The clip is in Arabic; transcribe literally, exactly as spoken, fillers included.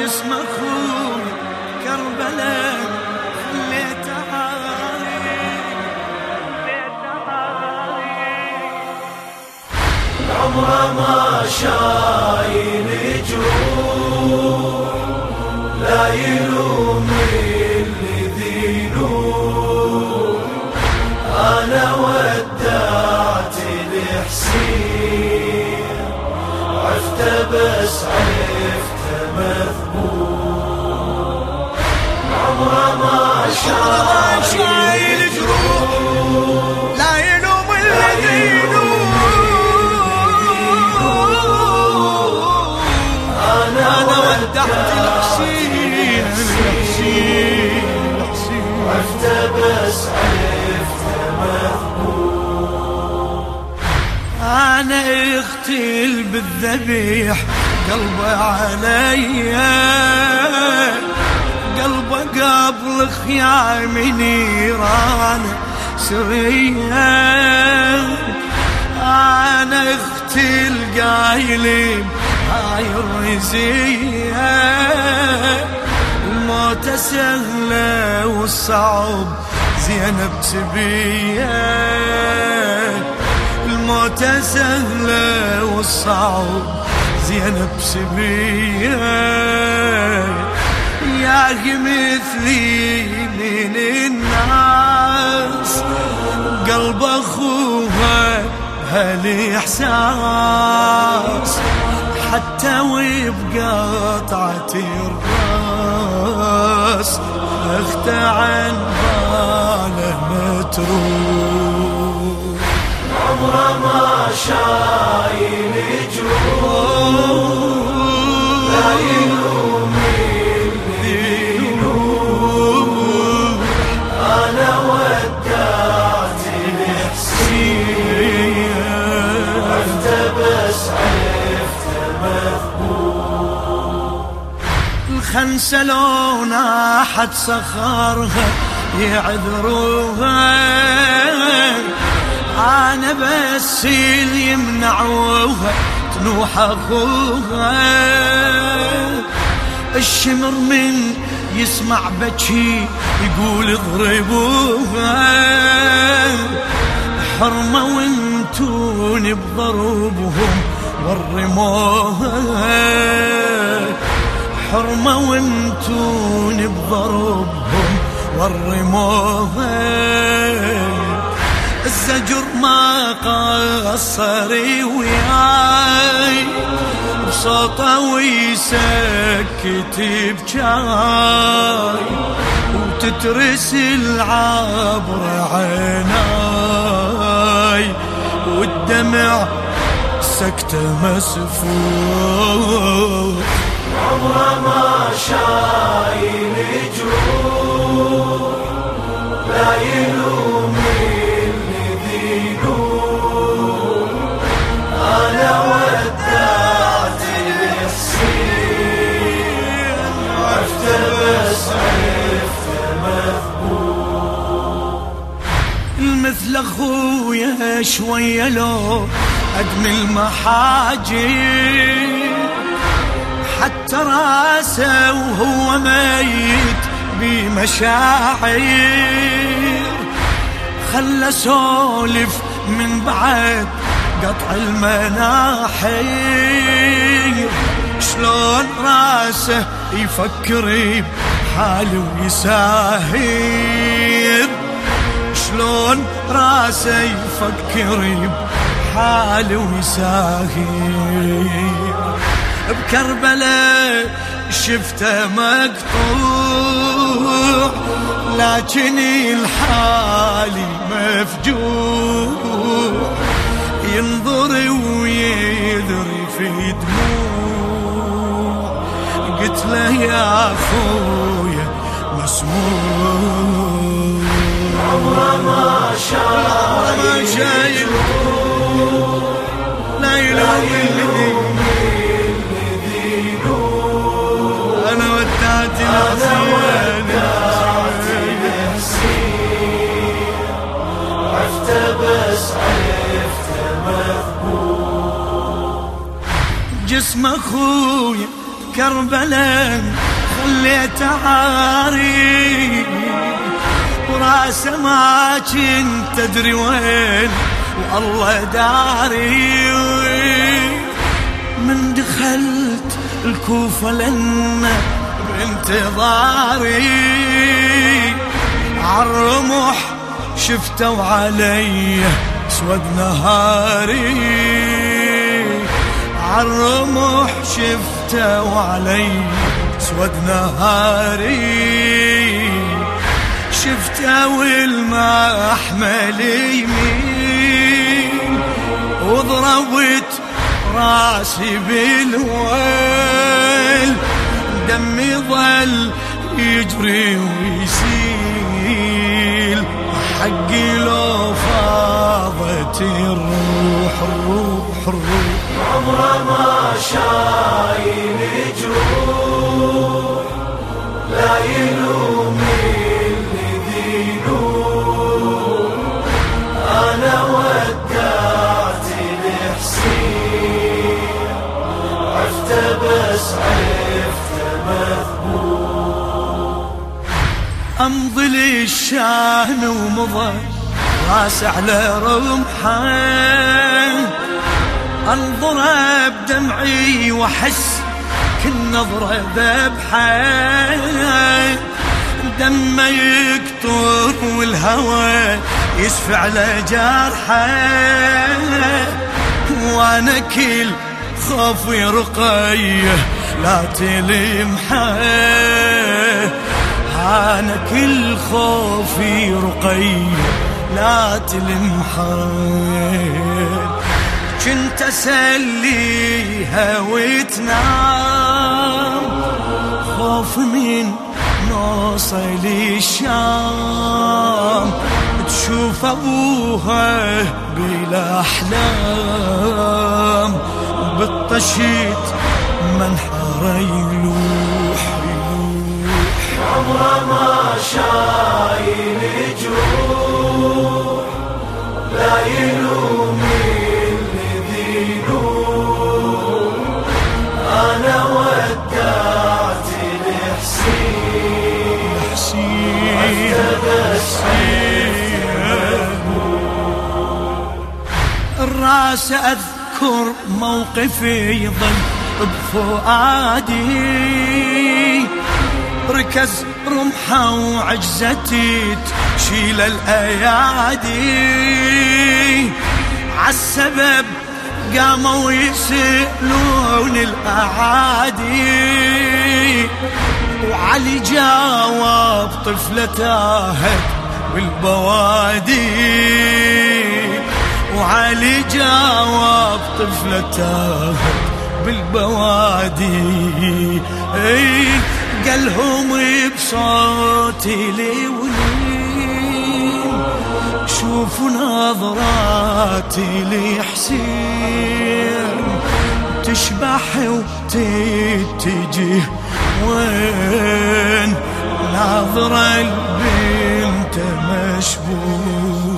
جسم اخوي كربلاء خليته عاري عمره ما شايل جروح لا يلوم اللي ذي نور. انا ودعت الحسين عفته بس عفته مذبوح. عمره ما شايل جروح لا يلوم الذي انا ودعت الحسين عفته بس عفته مذبوح. انا اغتل بالذبيح قلبه عليا قلبه قبل خيام نيران سريا. انا اغتل قايلين هاي الرزية الموت سهلة والصعب زينب سبية. الموت سهلة والصعب زينب سبية. يا مثلي من الناس قلب أخوها هالإحساس حتى وبقطعة الراس اخته عن باله متروك. عمره ما شايل جروح لا يلوم اللي نور. انا ودعت الحسين عفته بس عفته مذبوح. الخنسة لو ناحت صخرها يعذروها انا بس اللي يمنعوها تنوح اخوها. الشمر من يسمع بكي يقول اضربوها حرمة وانتون بضربهم ورموها. حرمة وانتون بضربهم ورموها. الزجر ما قصري وياي بصوته ويسكت بجاي وتترس العبر عيناي والدمع سكتة مسفوح. عمره ما شايل جروح لا يلوم اللي ذي نور. انا ودعت الحسين عفته بس عفته مذبوح. مثل اخويا شوية لو ادمي المحاجر حتى راسه وهو ميت بمشاعر خلى سولف من بعد قطع المناحير. شلون راسه يفكر بحاله ويساهر. شلون راسه يفكر بحاله ويساهر. بكربلاء شفته مقطوع لكن الحالي مفجوع. ينظر ويدري في دموع قلت له يا اخويا مسموع. عمره ما شايل لا يلوم اللي انا ودعت الحسين عفته بس عفته مذبوح. جسم اخويا كربلاء خليته عاري وراسه ما كنت تدري وين والله داري. من دخلت الكوفة لنا بانتظاري عالرمح شفتوا علي اسود نهاري عالرمح شفتوا علي اسود نهاري شفتوا المحمل يمين وضربت راسي بالويل دمي ظل يجري ويسيل حقي لو فاضت الروح الروح الروح عمره ما شايل جروح لا يلوم اللي دينوه انا ودعت الحسين عفته بس عفته مذبوح امضي للشان ومضى راس على رمحه انظره بدمعي واحس كل نظره ذبحه دمه يكتر والهوى يسفع على جرحه وانا كل خوفي رقيه لا تلمحه انا كل خوفي رقيه لا تلمحه كنت اسليها وتنام خوف من نوصل الشام تشوف ابوها بالاحلام بالطشيت منحر يلوح يلوح عمره ما شايل جروح لا يلوم اللي دينوه انا ودعت الحسين الراس اذكر موقفي يظل بفؤادي ركز رمحه وعجزتي تشيل الايادي عالسبب قاموا يسألون الاعادي وعلي جاوب طفلة تاهت بالبوادي وعلي جاوب طفلة تاهت بالبوادي اي قالهم بصوتي لولين شوفوا نظراتي لحسين تشبح وتتجه وين ناظرة البنت مشبوه